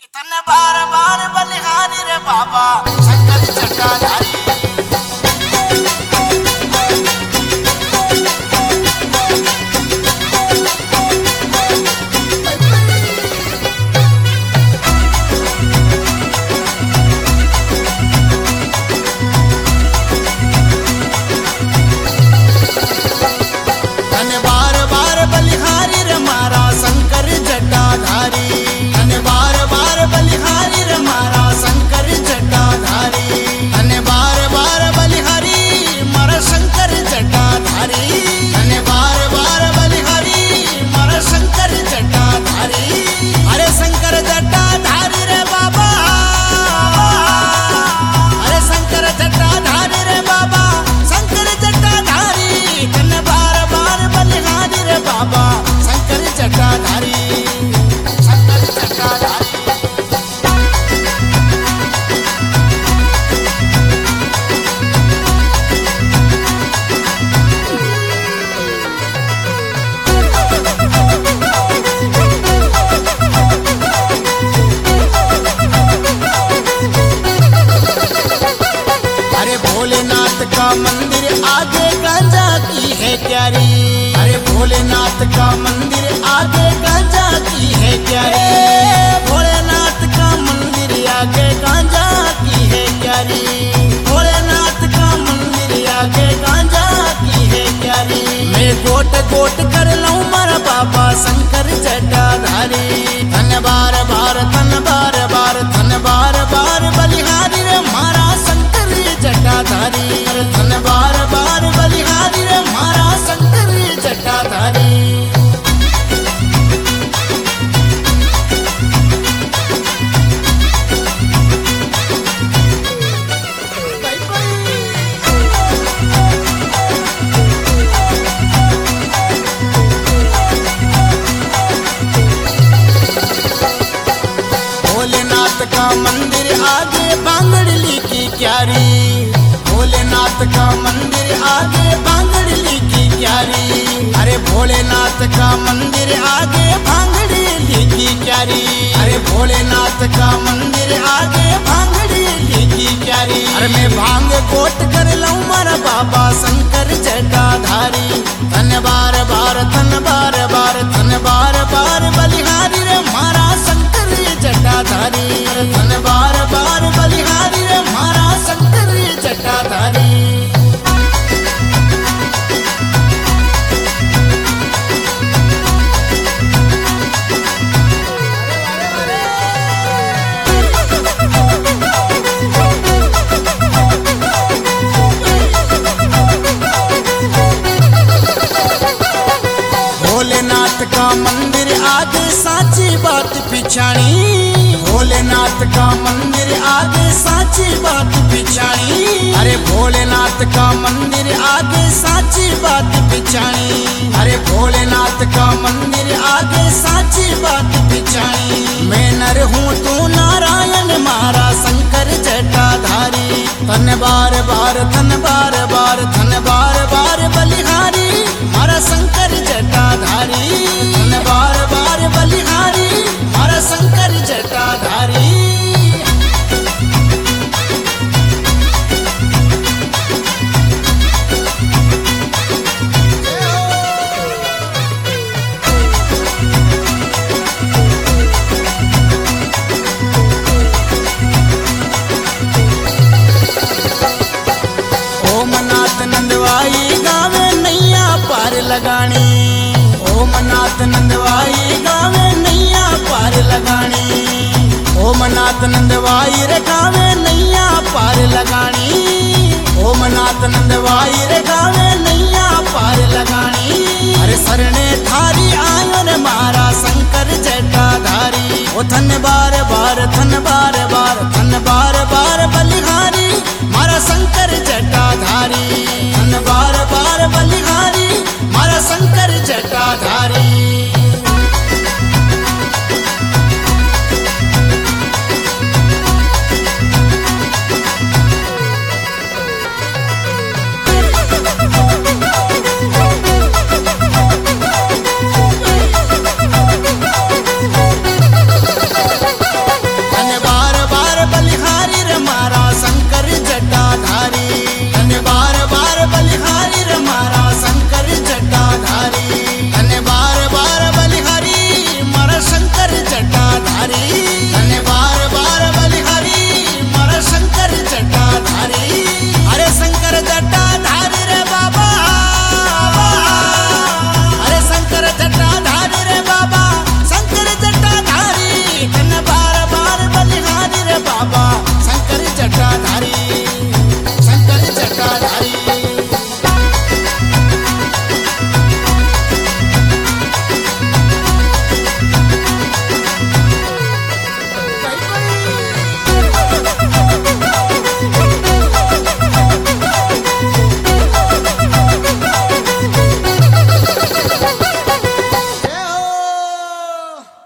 तन बार बार बलिहारी रे बाबा शंकर जटाधारी। तन बार बार बलिहारी रे मारा शंकर जटाधारी। तन बार बार बलिहारी रे मारा शंकर जटाधारी। तन बार बार बलिहारी मारा शंकर जटाधारी। तन बार बार बलिहारी मारा शंकर जटाधारी। अरे शंकर जटाधारी रे बाबा, अरे शंकर जटाधारी रे बाबा, शंकर जटाधारी। तन बार बार बलिहारी रे बाबा शंकर जटाधारी, शंकर जटाधारी। अरे भोलेनाथ का मंदिर आगे गांजा की है क्यारी। अरे भोलेनाथ का मंदिर आगे गांजा की है क्यारी। भोलेनाथ का मंदिर आगे गांजा की है क्यारी। भोलेनाथ का मंदिर आगे गांजा की है क्यारी। मैं गोट गोट कर लूं मारा बाबा शंकर जटाधारी। धन बार बार धन बार बार धन बार बार बलिहारी रे मारा शंकर जटाधारी। धन बार बार बलिहारी रे मारा शंकर जटाधारी। भोलेनाथ का मंदिर आगे बांगड़ली की क्यारी। भोलेनाथ का मंदिर आगे बांगड़ली की क्यारी। अरे भोलेनाथ का मंदिर आगे भांगड़ली की क्यारी। अरे भोलेनाथ का मंदिर आगे भांगड़ली की क्यारी। अरे मैं भांग कोट कर लूं मारा बाबा शंकर जटाधारी। धन बार बार धन बार बार धन बार बार बलिहारी रे मारा शंकर जटाधारी। धन बार बार बलिहारी रे मारा शंकर जटाधारी। भोलेनाथ का मंदिर आगे साची बात पिछाड़ी। भोलेनाथ का मंदिर आगे साची बात पिछाड़ी। अरे भोलेनाथ का मंदिर आगे साची बात पिछाड़ी। अरे भोलेनाथ का मंदिर आगे साची बात पिछाड़ी। मैं नर हूँ तू नारायण मारा शंकर जटाधारी। धन बार बार धन बार बार धन बार बार बलिहारी मारा शंकर जटाधारी। धन बार बार बलिहारी मारा शंकर जटाधारी। ओमनाथ नंदवाई गावे नैया पार लगानी। ओमनाथ नंदवाई गावे नैया पार लगानी। ओमनाथ नंदवाई रे गावे नैया पार लगानी। ओमनाथ नंदवाई रे गावे नैया पार लगानी। अरे सरने थारी आयो रे मारा शंकर जटाधारी। ओ धन बार बार धन बार बार धन बार बार बलिहारी मारा शंकर